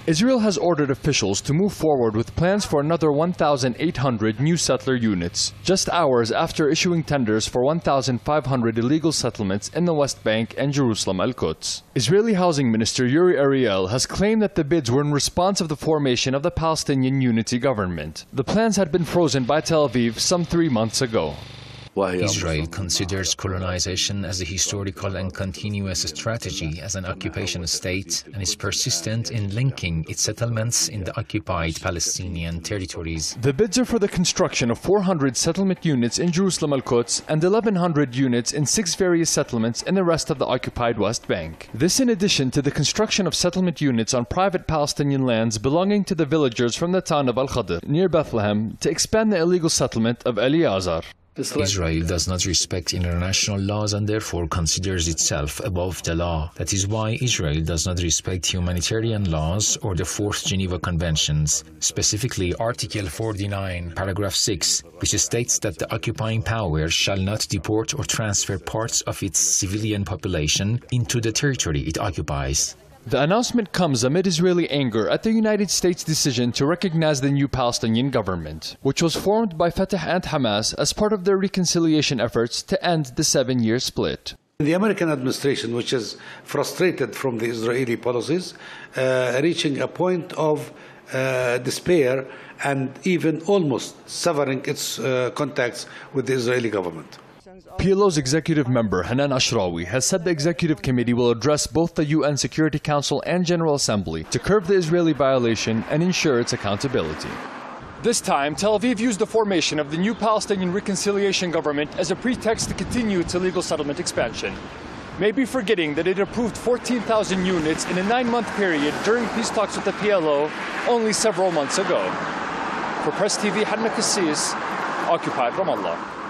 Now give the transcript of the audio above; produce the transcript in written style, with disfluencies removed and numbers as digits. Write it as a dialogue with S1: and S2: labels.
S1: Israel has ordered officials to move forward with plans for another 1,800 new settler units, just hours after issuing tenders for 1,500 illegal settlements in the West Bank and Jerusalem Al-Quds. Israeli Housing Minister Uri Ariel has claimed that the bids were in response of the formation of the Palestinian Unity Government. The plans had been frozen by Tel Aviv some 3 months ago.
S2: Israel considers colonization as a historical and continuous strategy as an occupation state and is persistent in linking its settlements in the occupied Palestinian territories.
S1: The bids are for the construction of 400 settlement units in Jerusalem Al-Quds and 1,100 units in 6 various settlements in the rest of the occupied West Bank. This in addition to the construction of settlement units on private Palestinian lands belonging to the villagers from the town of Al-Khadr near Bethlehem to expand the illegal settlement of Eliezer.
S2: Israel does not respect international laws and therefore considers itself above the law. That is why Israel does not respect humanitarian laws or the 4th Geneva Conventions, specifically Article 49, Paragraph 6, which states that the occupying power shall not deport or transfer parts of its civilian population into the territory it occupies.
S1: The announcement comes amid Israeli anger at the United States' decision to recognize the new Palestinian government, which was formed by Fatah and Hamas as part of their reconciliation efforts to end the 7-year split.
S3: The American administration, which is frustrated from the Israeli policies, reaching a point of despair and even almost severing its contacts with the Israeli government.
S1: PLO's executive member Hanan Ashrawi has said the executive committee will address both the UN Security Council and General Assembly to curb the Israeli violation and ensure its accountability. This time, Tel Aviv used the formation of the new Palestinian reconciliation government as a pretext to continue its illegal settlement expansion, maybe forgetting that it approved 14,000 units in a 9-month period during peace talks with the PLO only several months ago. For Press TV, Hanna Kassis, Occupied Ramallah.